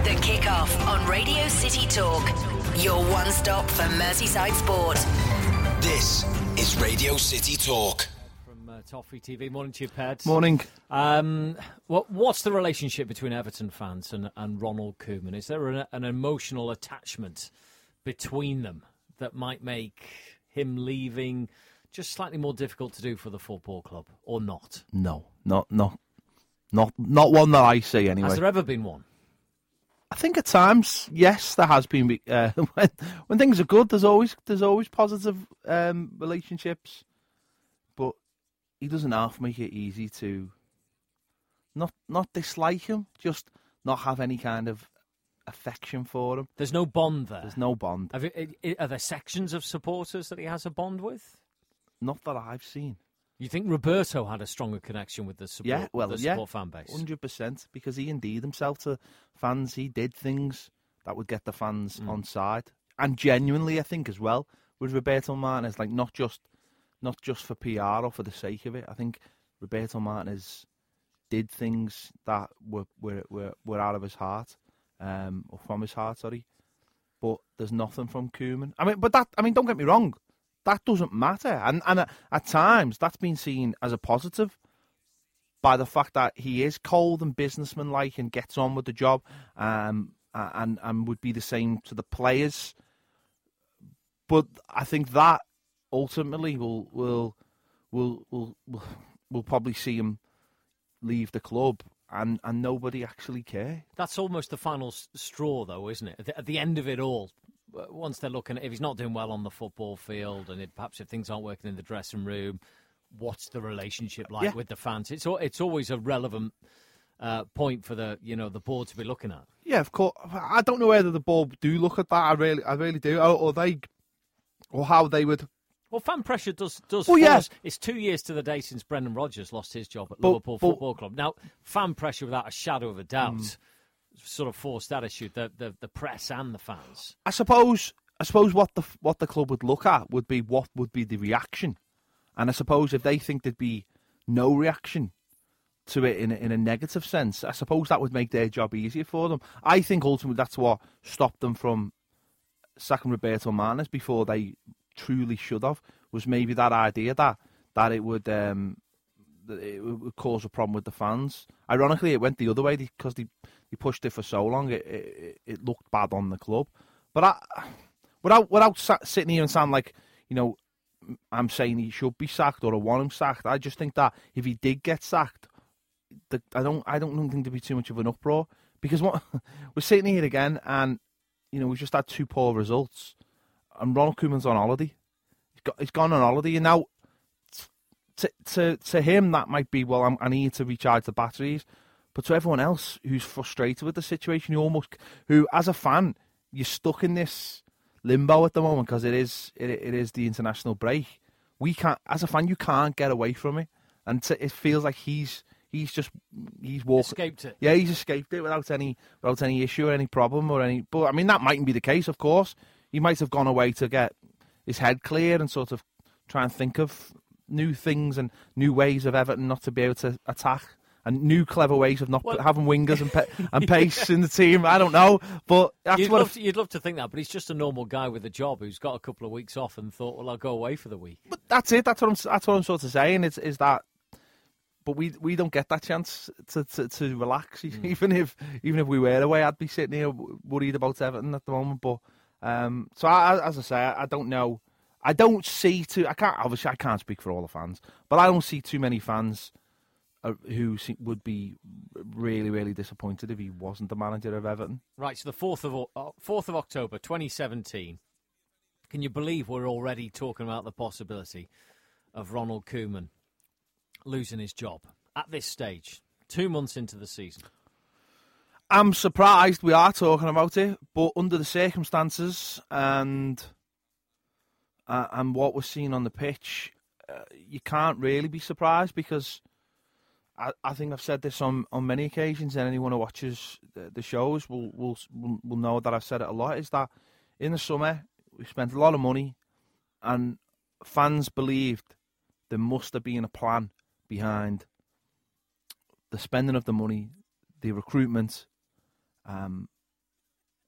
The Kick-Off on Radio City Talk. Your one stop for Merseyside sport. This is Radio City Talk. From Toffee TV. Morning to you, Ped. Morning. What's the relationship between Everton fans and Ronald Koeman? Is there an emotional attachment between them that might make him leaving just slightly more difficult to do for the football club, or not? No, not one that I see anyway. Has there ever been one? I think at times, yes, there has been. When things are good, there's always positive relationships, but he doesn't half make it easy to not dislike him, just not have any kind of affection for him. There's no bond there. There's no bond. Are there sections of supporters that he has a bond with? Not that I've seen. You think Roberto had a stronger connection with the support, support fan base? 100%, because he endeared himself to fans. He did things that would get the fans on side, and genuinely, I think as well with Roberto Martinez, like not just for PR or for the sake of it. I think Roberto Martinez did things that were out of his heart, or from his heart, sorry. But there's nothing from Koeman. Don't get me wrong. That doesn't matter, and at times that's been seen as a positive by the fact that he is cold and businessman-like and gets on with the job, and would be the same to the players. But I think that ultimately will probably see him leave the club, and nobody actually care. That's almost the final straw, though, isn't it? At the end of it all. Once they're looking at if he's not doing well on the football field, and perhaps if things aren't working in the dressing room, what's the relationship like with the fans? It's always a relevant point for the board to be looking at. Yeah, of course. I don't know whether the board do look at that. I really do. Or how they would. Well, fan pressure does. Well, yeah. It's 2 years to the day since Brendan Rodgers lost his job at Liverpool Football Club. Now, fan pressure, without a shadow of a doubt. Sort of forced that issue, the press and the fans. I suppose what the club would look at would be what would be the reaction, and I suppose if they think there'd be no reaction to it in a negative sense, I suppose that would make their job easier for them. I think ultimately that's what stopped them from sacking Roberto Martinez before they truly should have, was maybe that idea that it would cause a problem with the fans. Ironically, it went the other way because they pushed it for so long. It looked bad on the club. But without sitting here and sound like, I'm saying he should be sacked or I want him sacked, I just think that if he did get sacked, I don't think there'd be too much of an uproar. Because we're sitting here again and, we've just had 2 poor results and Ronald Koeman's on holiday. He's gone on holiday, and now to him that might be, well, I need to recharge the batteries. But to everyone else who's frustrated with the situation, who as a fan, you're stuck in this limbo at the moment because it is the international break. We can't, as a fan, you can't get away from it, and it feels like he's walking, escaped it. Yeah, he's escaped it without any issue or any problem or any. But I mean, that mightn't be the case. Of course, he might have gone away to get his head clear and sort of try and think of new things and new ways of Everton not to be able to attack, and new clever ways of not having wingers and pace in the team. I don't know, but that's you'd love to think that. But he's just a normal guy with a job who's got a couple of weeks off and thought, well, I'll go away for the week. But that's it. That's what I'm sort of saying. Is that. But we don't get that chance to relax. Even if we were away, I'd be sitting here worried about Everton at the moment. But as I say, I don't know. I don't see I can't speak for all the fans, but I don't see too many fans who would be really, really disappointed if he wasn't the manager of Everton. Right, so the 4th of October, 2017. Can you believe we're already talking about the possibility of Ronald Koeman losing his job at this stage, 2 months into the season? I'm surprised we are talking about it, but under the circumstances and what we're seeing on the pitch, you can't really be surprised, because I think I've said this on many occasions, and anyone who watches the shows will know that I've said it a lot, is that in the summer we spent a lot of money and fans believed there must have been a plan behind the spending of the money, the recruitment,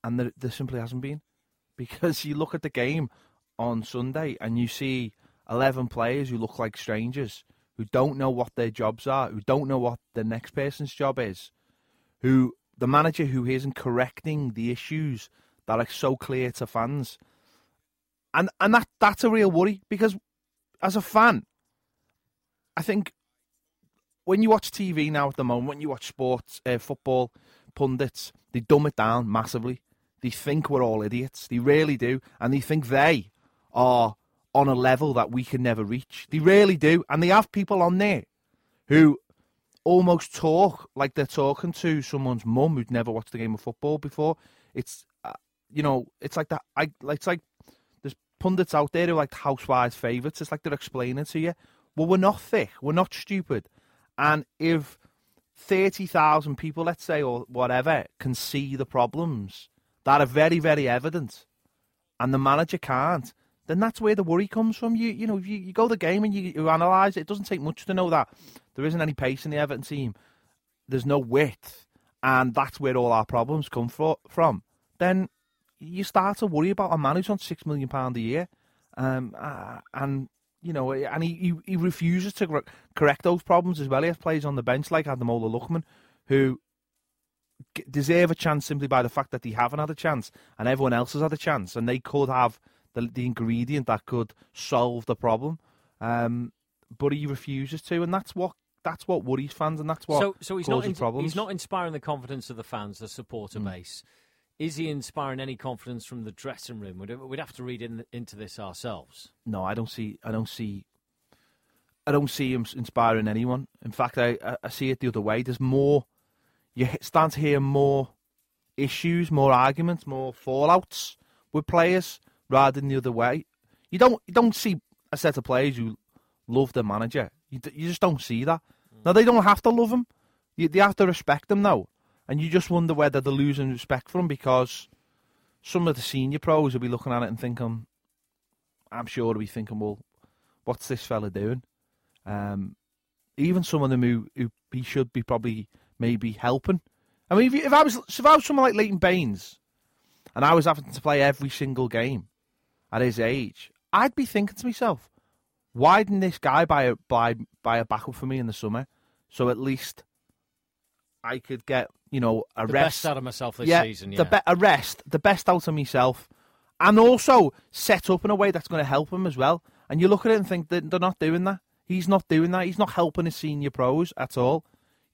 and there simply hasn't been, because you look at the game on Sunday and you see 11 players who look like strangers, who don't know what their jobs are, who don't know what the next person's job is, who the manager who isn't correcting the issues that are so clear to fans. And that's a real worry, because as a fan, I think when you watch TV now at the moment, when you watch sports, football, pundits, they dumb it down massively. They think we're all idiots. They really do. And they think they are on a level that we can never reach. They really do. And they have people on there who almost talk like they're talking to someone's mum who'd never watched a game of football before. It's, it's like that. It's like there's pundits out there who are like Housewives favourites. It's like they're explaining to you, well, we're not thick. We're not stupid. And if 30,000 people, let's say, or whatever, can see the problems that are very, very evident, and the manager can't, then that's where the worry comes from. You go to the game and you analyse it. It doesn't take much to know that there isn't any pace in the Everton team. There's no width, and that's where all our problems come from. Then you start to worry about a man who's on £6 million a year, and he refuses to correct those problems as well. He has players on the bench like Ademola Lookman who deserve a chance simply by the fact that they haven't had a chance, and everyone else has had a chance, and they could have the ingredient that could solve the problem, but he refuses to, and that's what worries fans, and that's what so he's causes problems. He's not inspiring the confidence of the fans, the supporter base. Is he inspiring any confidence from the dressing room? We'd have to read into this ourselves. No, I don't see him inspiring anyone. In fact, I see it the other way. There's more. You start to hear more issues, more arguments, more fallouts with players rather than the other way. You don't see a set of players who love the manager. You just don't see that. Now, they don't have to love him. They have to respect him now. And you just wonder whether they're losing respect for him, because some of the senior pros will be looking at it and thinking, I'm sure they'll be thinking, well, what's this fella doing? Even some of them who he should be probably maybe helping. I mean, if I was someone like Leighton Baines and I was having to play every single game at his age, I'd be thinking to myself, why didn't this guy buy a backup for me in the summer, so at least I could get, a the rest. Best out of myself this season, yeah. A rest, the best out of myself, and also set up in a way that's going to help him as well. And you look at it and think that they're not doing that. He's not doing that. He's not helping his senior pros at all.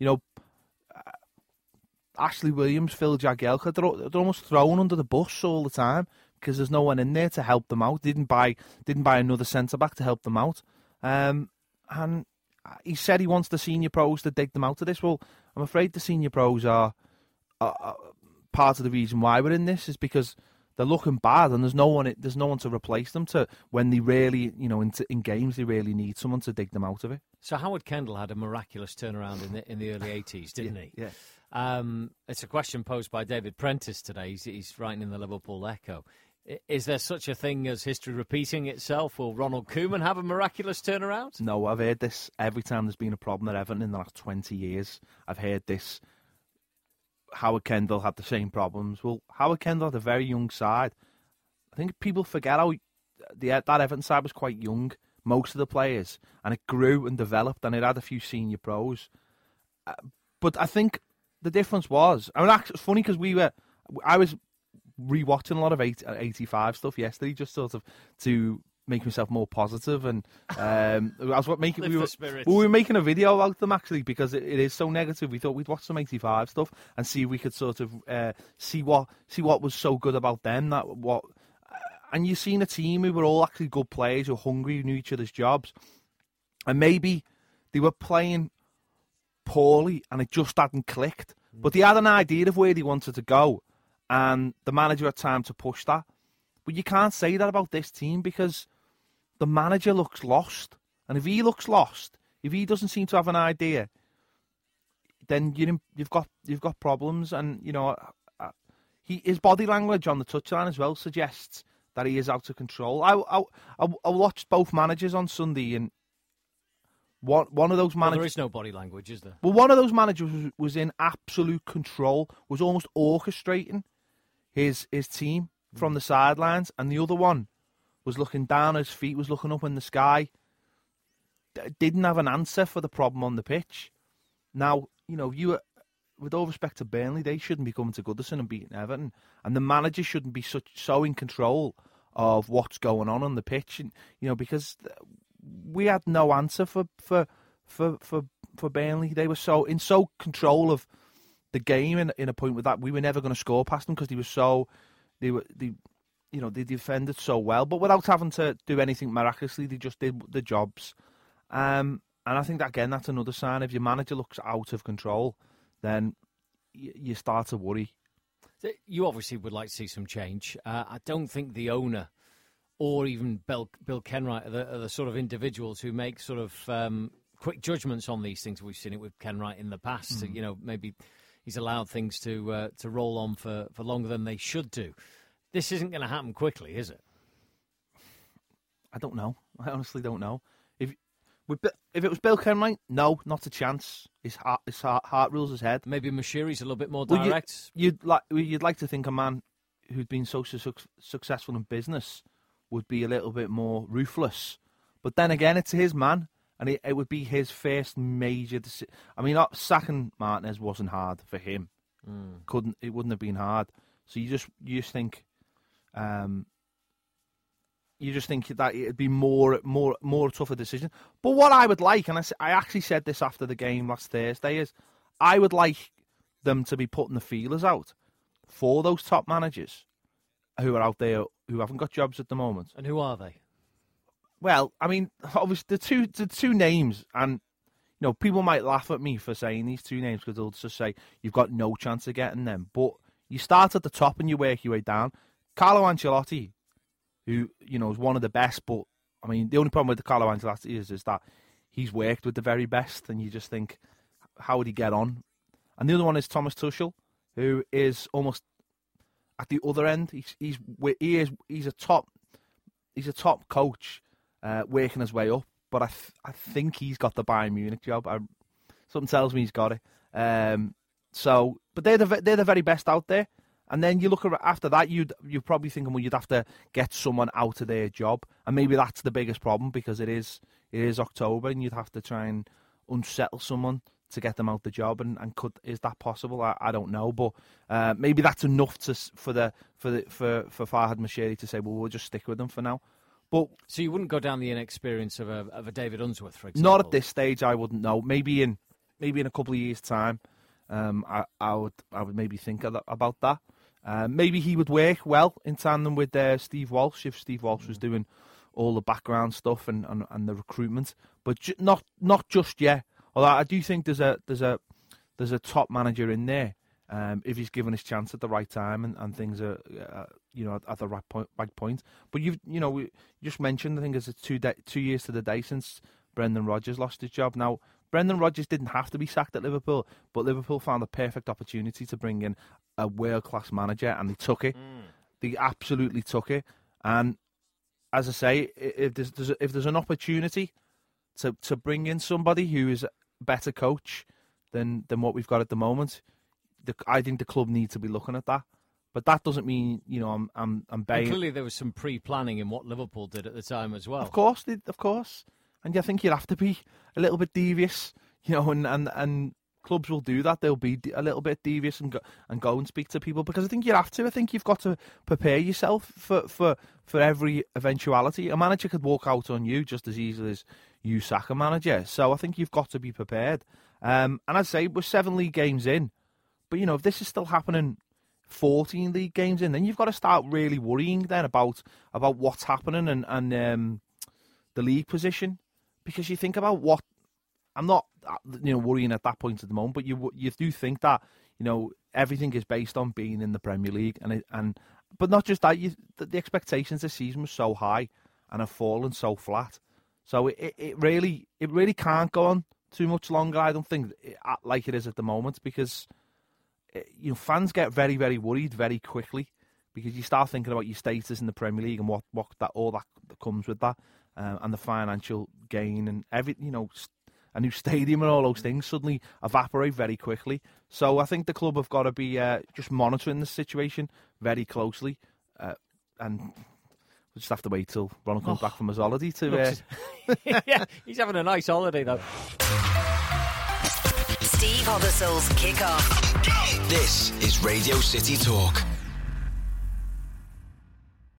Ashley Williams, Phil Jagielka, they're almost thrown under the bus all the time because there's no one in there to help them out. Didn't buy another centre-back to help them out. And he said he wants the senior pros to dig them out of this. Well, I'm afraid the senior pros are part of the reason why we're in this, is because they're looking bad and there's no one to replace them to when they really, in games they really need someone to dig them out of it. So Howard Kendall had a miraculous turnaround in the early 80s, didn't he? Yeah. It's a question posed by David Prentice today. He's writing in the Liverpool Echo. Is there such a thing as history repeating itself? Will Ronald Koeman have a miraculous turnaround? No, I've heard this every time there's been a problem at Everton in the last 20 years. I've heard this. Howard Kendall had the same problems. Well, Howard Kendall had a very young side. I think people forget how that Everton side was quite young, most of the players, and it grew and developed, and it had a few senior pros. But I think the difference was, it's funny because I was rewatching a lot of 85 stuff yesterday, just sort of to make myself more positive, and we were making a video about them actually because it is so negative. We thought we'd watch some 85 stuff and see if we could sort of see what was so good about them. And you've seen a team who were all actually good players, who were hungry, who knew each other's jobs, and maybe they were playing poorly and it just hadn't clicked. But they had an idea of where they wanted to go, and the manager had time to push that. But you can't say that about this team because the manager looks lost. And if he looks lost, if he doesn't seem to have an idea, then you've got problems. And his body language on the touchline as well suggests that he is out of control. I watched both managers on Sunday, and one of those managers... Well, there is no body language, is there? Well, one of those managers was in absolute control, was almost orchestrating his team from the sidelines, and the other one was looking down at his feet, was looking up in the sky, didn't have an answer for the problem on the pitch. Now, with all respect to Burnley, they shouldn't be coming to Goodison and beating Everton, and the manager shouldn't be so in control of what's going on the pitch, and because we had no answer for Burnley. They were so control of the game in a point with that we were never going to score past them because they defended so well, but without having to do anything miraculously, they just did the jobs. And I think that, again, that's another sign. If your manager looks out of control, then you start to worry. You obviously would like to see some change. I don't think the owner or even Bill Kenwright are the sort of individuals who make sort of quick judgments on these things. We've seen it with Kenwright in the past. Maybe he's allowed things to roll on for longer than they should do. This isn't going to happen quickly, is it? I don't know. I honestly don't know. If it was Bill Kenwright, no, not a chance. His heart rules his head. Maybe Moshiri's a little bit more direct. You'd like to think a man who'd been so successful in business would be a little bit more ruthless. But then again, it's his man, and it would be his first major decision. I mean, sacking Martinez wasn't hard for him. It wouldn't have been hard. So you just think. You just think that it'd be more tougher decision. But what I would like, and I actually said this after the game last Thursday, is I would like them to be putting the feelers out for those top managers who are out there who haven't got jobs at the moment. And who are they? Well, I mean, obviously the two names, and people might laugh at me for saying these two names because they'll just say you've got no chance of getting them. But you start at the top and you work your way down. Carlo Ancelotti, who, is one of the best, but, I mean, the only problem with the Carlo Ancelotti is that he's worked with the very best, and you just think, how would he get on? And the other one is Thomas Tuchel, who is almost at the other end. He's a top coach, working his way up, but I think he's got the Bayern Munich job. Something tells me he's got it. But they're the very best out there. And then you look after that, you're probably thinking, well, you'd have to get someone out of their job, and maybe that's the biggest problem because it is October, and you'd have to try and unsettle someone to get them out the job. And is that possible? I don't know, but maybe that's enough for Farhad Moshiri to say, well, we'll just stick with them for now. But so you wouldn't go down the inexperience of a David Unsworth, for example? Not at this stage. I wouldn't know. Maybe in a couple of years' time, I would maybe think about that. Maybe he would work well in tandem with Steve Walsh if Steve Walsh was doing all the background stuff and the recruitment, but not just yet. Although I do think there's a top manager in there if he's given his chance at the right time and things are at the right point. But we just mentioned, I think it's 2 years to the day since Brendan Rodgers lost his job. Now, Brendan Rodgers didn't have to be sacked at Liverpool, but Liverpool found the perfect opportunity to bring in a world-class manager, and they took it. They absolutely took it. And as I say, if there's an opportunity to bring in somebody who is a better coach than what we've got at the moment, I think the club needs to be looking at that. But that doesn't mean I'm baying. Clearly, there was some pre-planning in what Liverpool did at the time as well. Of course. And I think you'd have to be a little bit devious, and clubs will do that. They'll be a little bit devious and go and speak to people because I think you have to. I think you've got to prepare yourself for every eventuality. A manager could walk out on you just as easily as you sack a manager. So I think you've got to be prepared. And I'd say we're 7 league games in, but if this is still happening 14 league games in, then you've got to start really worrying then about what's happening and the league position. Because you think about what I'm not, worrying at that point at the moment, but you do think that everything is based on being in the Premier League, but not just that. The expectations this season were so high and have fallen so flat, so it really can't go on too much longer. I don't think like it is at the moment because fans get very, very worried very quickly because you start thinking about your status in the Premier League and what that comes with that. And the financial gain and a new stadium and all those things suddenly evaporate very quickly. So I think the club have got to be just monitoring the situation very closely, and we'll just have to wait till Ronald comes back from his holiday to... Yeah, he's having a nice holiday, though. Steve Hobbertall's Kick-Off. This is Radio City Talk.